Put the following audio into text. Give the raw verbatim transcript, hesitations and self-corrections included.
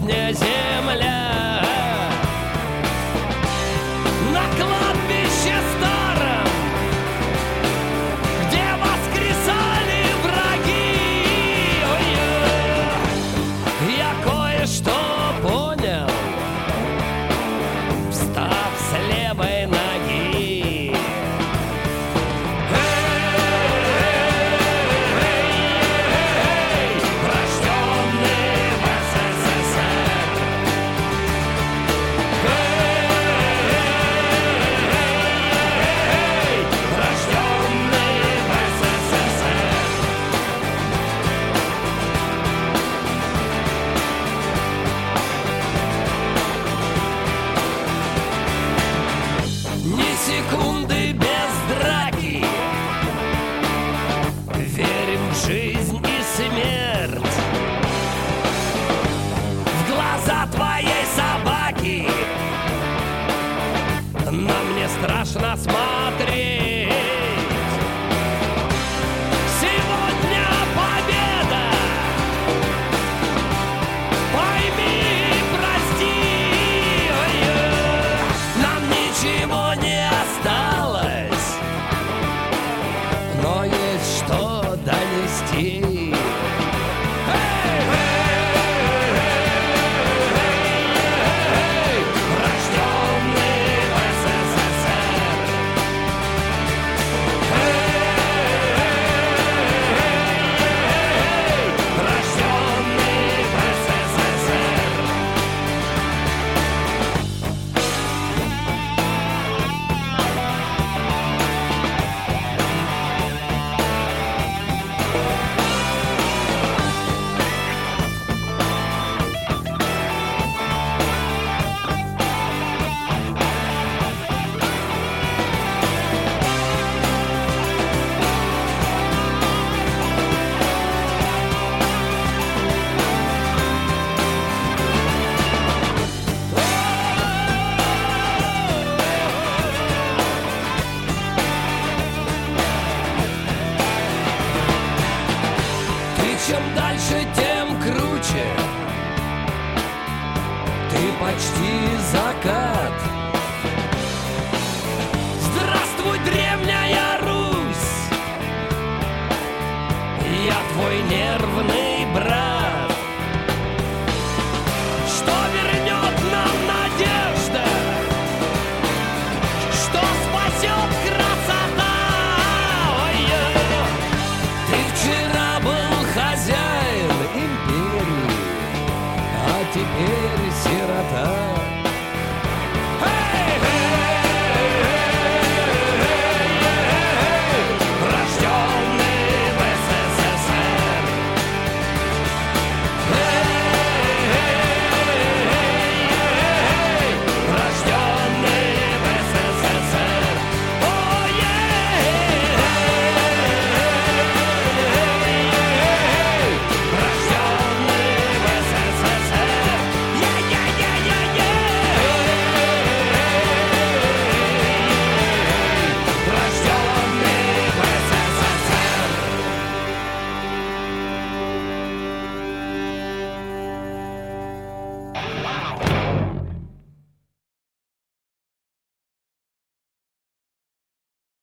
сегодня земля. На кладбище старом, где воскресали враги, ой, я кое-что понял, встав с левой ноги. Секунды без драки, верим в жизнь и смерть. В глаза твоей собаки на мне страшно смотреть. Сегодня победа, пойми и прости, нам ничего не осталось, но есть что донести. Чем дальше, тем круче. Ты почти закат. Здравствуй, древняя Русь, я твой нервный